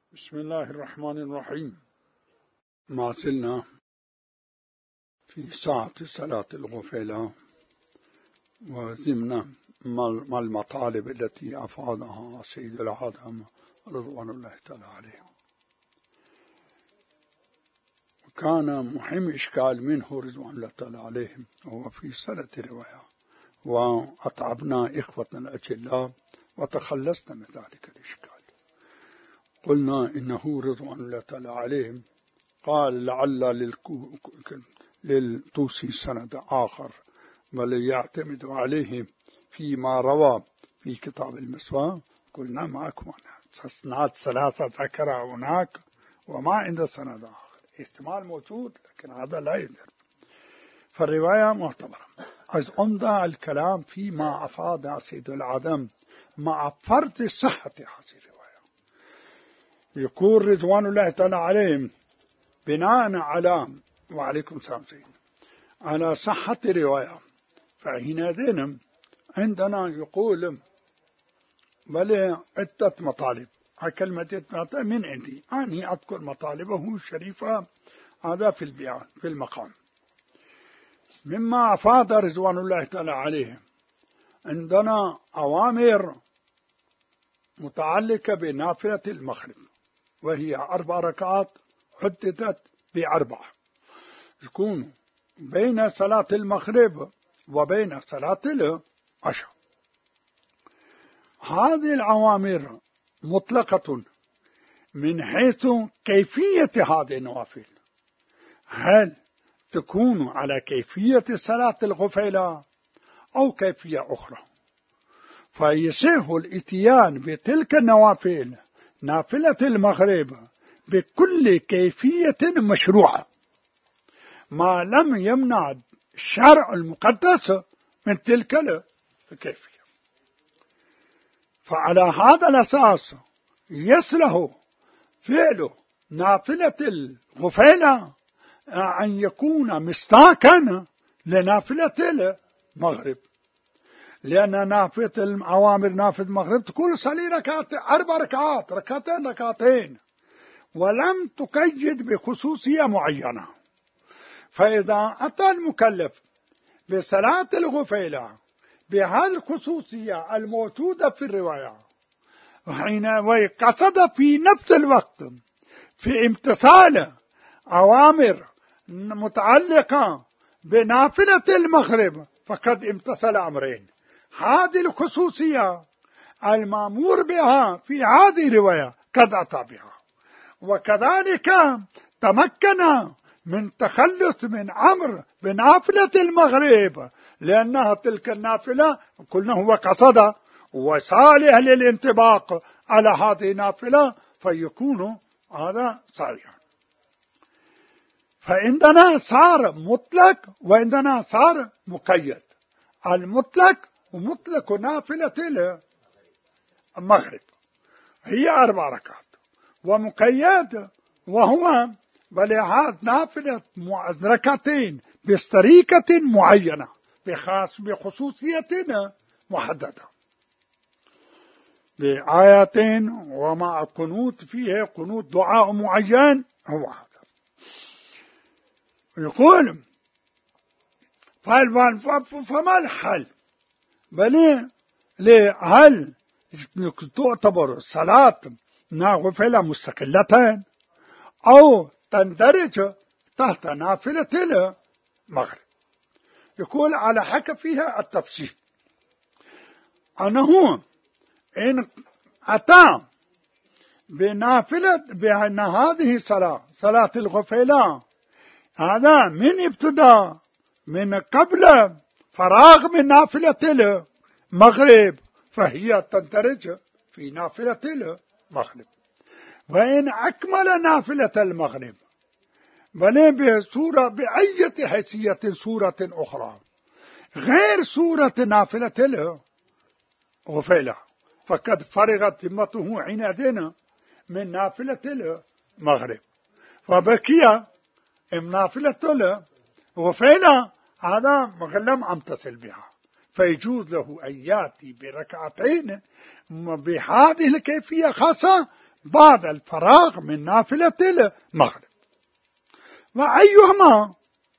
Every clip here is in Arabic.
بسم الله الرحمن الرحيم. ما زلنا في ساعة صلاة الغفلة وزمنا ما المطالب التي أفادها سيد العالم رضوان الله تعالى عليه. كان مهم إشكال منه رضوان الله تعالى عليهم هو في سنة الرواية، وأتعبنا إخوتنا الأجلاء وتخلصنا من ذلك الإشكال. قلنا إنه رضوان الله تعالى عليهم قال لعل للطوسي سند آخر بل يعتمد عليه فيما روى في كتاب المسوى. قلنا معكم أسناد ثلاثة ذكرها هناك وما عنده سند آخر، احتمال موجود لكن هذا لا يدر، فالرواية معتبرة. از عمدة الكلام فيما أفاد سيد العدم مع فرض صحة هذه الرواية. يقول رضوان الله تعالى عليهم بناء على وعليكم السلام على صحة الرواية، فحينئذ عندنا يقول بل عدة مطالب. كلمة من عندي أني أذكر مطالبه الشريفة هذا في البيان في المقام. مما أفاد رضوان الله تعالى عليه عندنا أوامر متعلقة بنافلة المغرب، وهي 4 ركعات حددت ب4 يكون بين صلاة المغرب وبين صلاة العشاء. هذه الأوامر مطلقة من حيث كيفية هذه النوافل، هل تكون على كيفية صلاة الغفيلة أو كيفية أخرى، فيصح الاتيان بتلك النوافل نافلة المغرب بكل كيفية مشروعة ما لم يمنع الشرع المقدس من تلك الكيفية. فعلى هذا الأساس يصلح فعل نافلة الغفيلة أن يكون مصداقا لنافلة المغرب، لأن نافلة الأوامر نافلة المغرب تكون صلي 4 ركعات ركعتين ولم تقيد بخصوصية معينة. فإذا أتى المكلف بصلاة الغفيلة بهالخصوصية الموجودة في الرواية وقصد في نفس الوقت في امتثال أوامر متعلقة بنافلة المغرب فقد امتثل أمرين. هذه الخصوصية المأمور بها في هذه الرواية قد أتى بها، وكذلك تمكن من تخلص من أمر بنافلة المغرب، لأنها تلك النافلة قلنا هو قصد وصالح للانطباق على هذه النافلة فيكون هذا صالحا. فعندنا صار مطلق وعندنا صار مقيد. المطلق ومطلق نافلة المغرب هي 4 ركعات، ومقيد وهو بل نافلة ركعتين بطريقة معينة بخصوصية محددة بآياتين ومع قنوت فيه قنوت دعاء معين. هو هذا يقول فما الحل؟ بل هل تعتبر صلاة نافلة مستقلة أو تندرج تحت نافلة المغرب؟ يقول على حكى فيها التفسير أنه إن أتى بنافلة بأن هذه صلاة الغفيلة هذا من ابتداء من قبل فراغ من نافلة المغرب فهي تندرج في نافلة المغرب. وإن أكمل نافلة المغرب بل بصورة بأية حيثية صورة أخرى غير صورة نافلة الغفيلة فقد فرغت ذمته حينئذ من نافلة المغرب، فبقي نافلة الغفيلة هذا لم أمتثل بها، فيجوز له أن يأتي بركعتين بهذه الكيفية خاصة بعد الفراغ من نافلة المغرب. وأيهما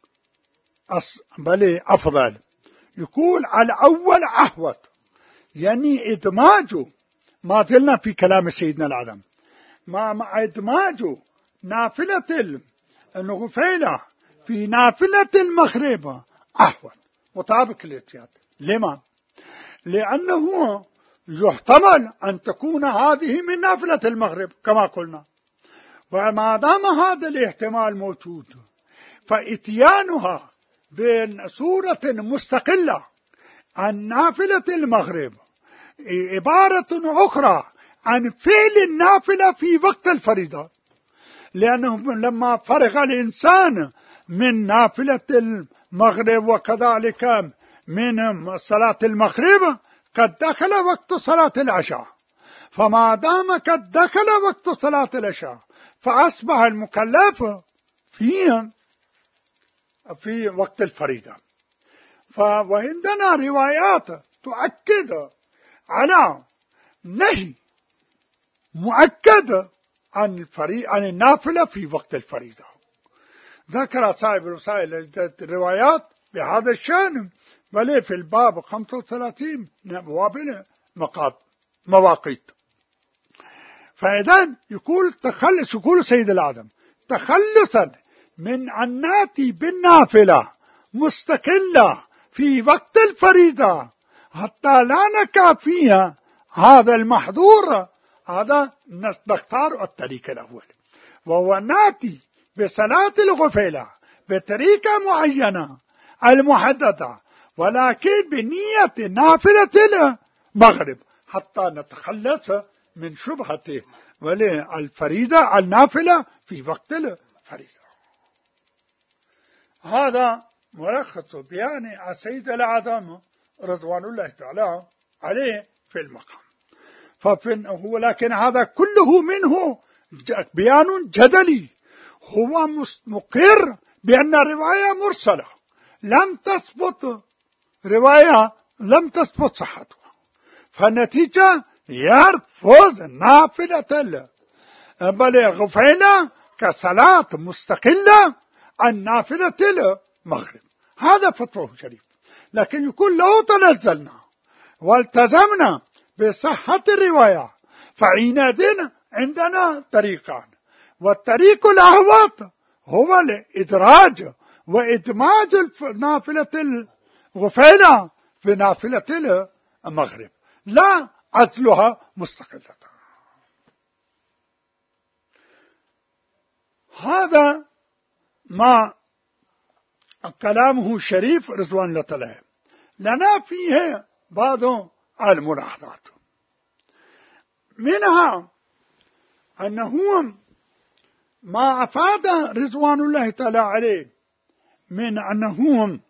بل أفضل؟ يقول الأول أحوط، يعني إدماجه، ما زلنا في كلام سيدنا العظم، مع إدماجه نافلة الغفيلة في نافلة المغرب أحوط مطابق الاحتياط. لما؟ لأنه يحتمل أن تكون هذه من نافلة المغرب كما قلنا، وما دام هذا الاحتمال موجود فإتيانها بصورة مستقلة عن نافلة المغرب عبارة أخرى عن فعل النافلة في وقت الفريضة، لأنه لما فرغ الإنسان من نافلة المغرب وكذلك من صلاة المغرب قد دخل وقت صلاة العشاء، فما دام قد دخل وقت صلاة العشاء فأصبح المكلف في وقت الفريضة. وعندنا روايات تؤكد على نهي مؤكد عن النافلة في وقت الفريضة. ذكر صاحب الوسائل الروايات بهذا الشأن، بل في الباب 35 وابل مواقيت. فإذا يقول سيد العظم تخلصا من أن نأتي بالنافلة مستقلة في وقت الفريضة حتى لا نقع فيها هذا المحظور، هذا نختار الطريق الأول، وهو نأتي بصلاة الغفيلة بطريقة معينة المحددة، ولكن بنية نافلة المغرب حتى نتخلص من شبهة الفريضة النافلة في وقت الفريضة. هذا ملخص بيان السيد العظم رضوان الله تعالى عليه في المقام. ولكن هذا كله منه بيان جدلي، هو مقر بأن رواية مرسلة لم تثبت صحتها، فالنتيجة يرفض نافلة الغفيلة كصلاة مستقلة عن نافلة المغرب. هذا فتوى شريف. لكن يقول لو تنزلنا والتزمنا بصحة الرواية فعندنا عندنا طريقان، والطريق الأهوط هو الإدراج وإدماج نافلة الغفيلة في نافلة المغرب، لا عزلها مستقلة. هذا ما كلامه شريف رضوان الله تعالى. لنا فيه بعض الملاحظات، منها أنه ما أفاد رضوان الله تعالى عليه من أنهم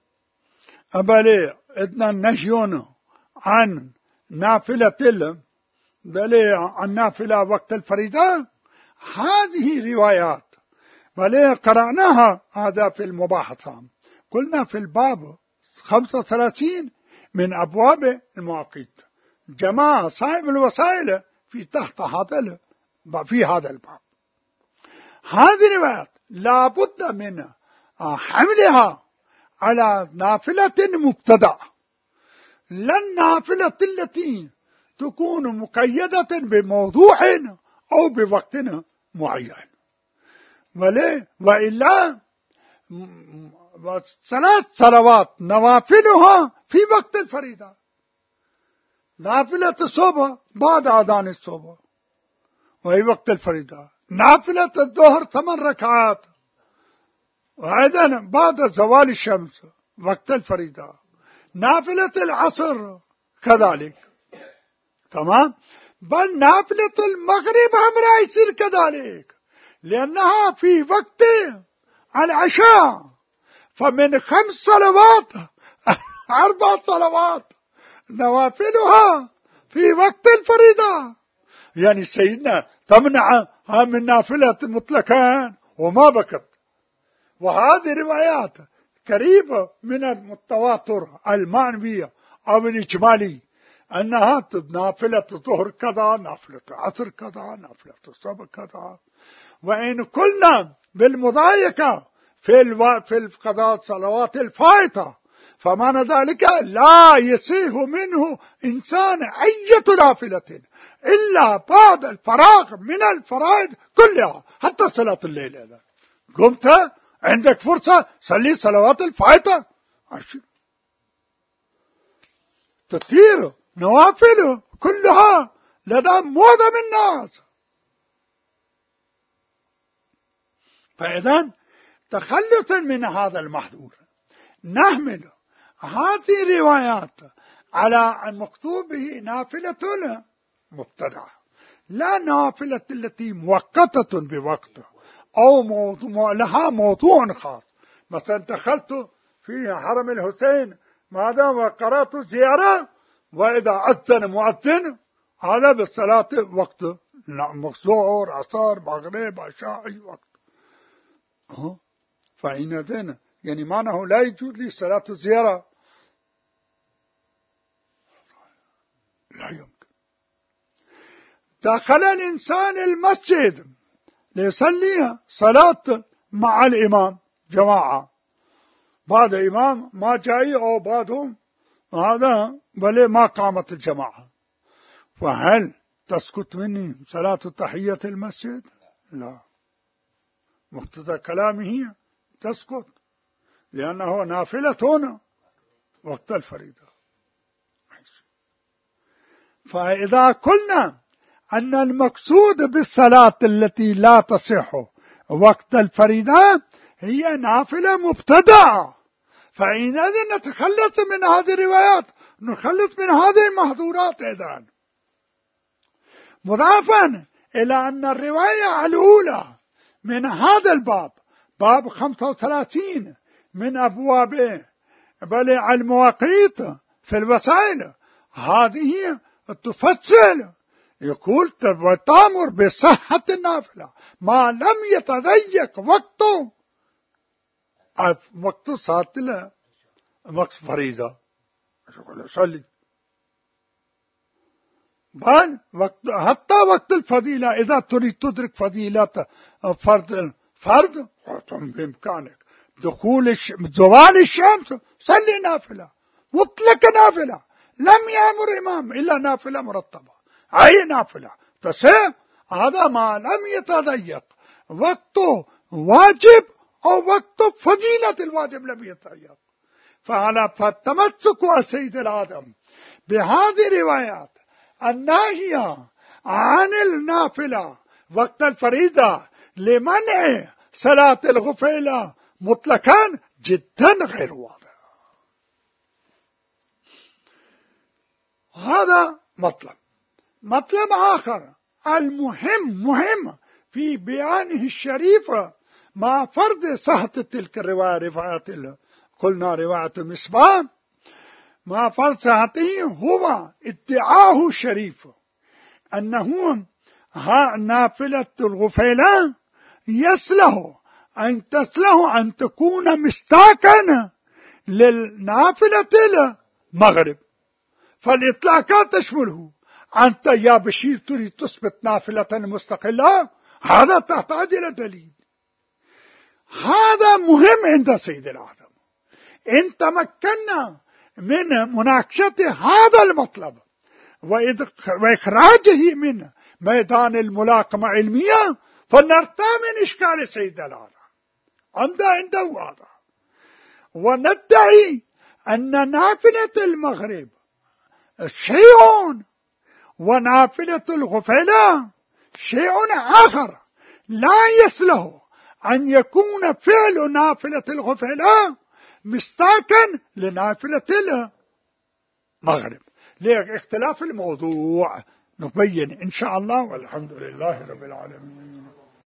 إذن نهيون عن نافلة عن نافلة وقت الفريضة. هذه روايات قرأناها هذا في المباحثة، قلنا في الباب 35 من أبواب المواقيت، جماعة صاحب الوسائل في هذا الباب. هذه الروايات لا بد من حملها على نافلة مبتدأ، لا النافلة التي تكون مقيدة بموضوع أو بوقت معين، وإلا 3 صلوات نوافلها في وقت الفريضة. نافلة الصبح بعد أذان الصبح وهي وقت الفريضة، نافلة الظهر 8 ركعات وأيضا بعد زوال الشمس وقت الفريضة، نافلة العصر كذلك، تمام. بل نافلة المغرب هم يصير كذلك لأنها في وقت العشاء، فمن 5 صلوات 4 صلوات نوافلها في وقت الفريضة. يعني سيدنا تمنعها من نافلة مطلقا وما بكت. وهذه روايات قريبة من التواتر المعنوية أو الإجمالي أنها نافلة الظهر كذا، نافلة العصر كذا، نافلة الصبح كذا. وإن كنا بالمضايقة في القضاء صلوات الفائتة، فمعنى ذلك لا يسيغ منه إنسان أي نافلة إلا بعد الفراغ من الفرائض كلها، حتى صلاة الليل. هذا قمت عندك فرصة صلي صلوات الفائتة، تطير نوافل كلها لدى معظم الناس. فإذا تخلصا من هذا المحظور نحمل هذه الروايات على المقصود به نافلة مبتدعة، لا نافلة التي مؤقتة بوقت أو لها موضوع خاص. مثلا دخلت في حرم الحسين ماذا وقرأت زيارة، وإذا أذن مؤذن هذا بالصلاة وقت ظهر عصر مغرب عشاء أي وقت. فإن ذن يعني معناه لا يجوز لي صلاة الزيارة، لا يمكن. دخل الإنسان المسجد ليصلي صلاة مع الإمام جماعة، بعد إمام ما جاي أو بعدهم هذا بل ما قامت الجماعة، فهل تسكت مني صلاة تحية المسجد؟ لا، مقتضى كلامه تسكت، لأنه نافلة هنا وقت الفريضة. فإذا قلنا أن المقصود بالصلاة التي لا تصح وقت الفريضة هي نافلة مبتدعة، فإذا نتخلص من هذه الروايات، نخلص من هذه المحظورات. إذن مضافا إلى أن الرواية الأولى من هذا الباب، باب 35 من أبواب بل المواقيت في الوسائل، هذه تفصل يقول وتأمر بصحة النافلة ما لم يتضيق وقته، وقت صلاة وقت فريضة صلي، بل حتى وقت الفضيلة إذا تريد تدرك فضيلة فرض بإمكانك دخول زوال الشمس صلي نافلة، مطلق نافلة، لم يأمر إمام إلا نافلة مرتبة، أي نافلة تصير، هذا ما لم يتضيق وقته واجب أو وقت فضيلة الواجب لم يتضيق. فالتمسك السيد العظم بهذه الروايات الناهية عن النافلة وقت الفريضة لمنع صلاة الغفيلة مطلقا جدا غير واضح. هذا مطلب آخر المهم في بيانه الشريف مع فرض صحة تلك الرواية، رواية قلنا رواية مصباح، مع فرض صحته هو ادعاه الشريف أنه نافلة الغفيلة يصلح أن تكون مستاكا للنافلة المغرب، فالإطلاقات تشمله. أنت يا بشير تريد تثبت نافلة مستقلة، هذا تحتاج إلى دليل. هذا مهم عند سيد العظم. إن تمكنا من مناقشة هذا المطلب وإخراجه من ميدان الملاكمة علمية، فنرتى من إشكال سيد العظم عنده هذا، وندعي أن نافلة المغرب شيء ونافلة الغفلة شيء آخر، لا يصلح أن يكون فعل نافلة الغفلة مستاكا لنافلة المغرب. لاختلاف الموضوع نبين إن شاء الله، والحمد لله رب العالمين.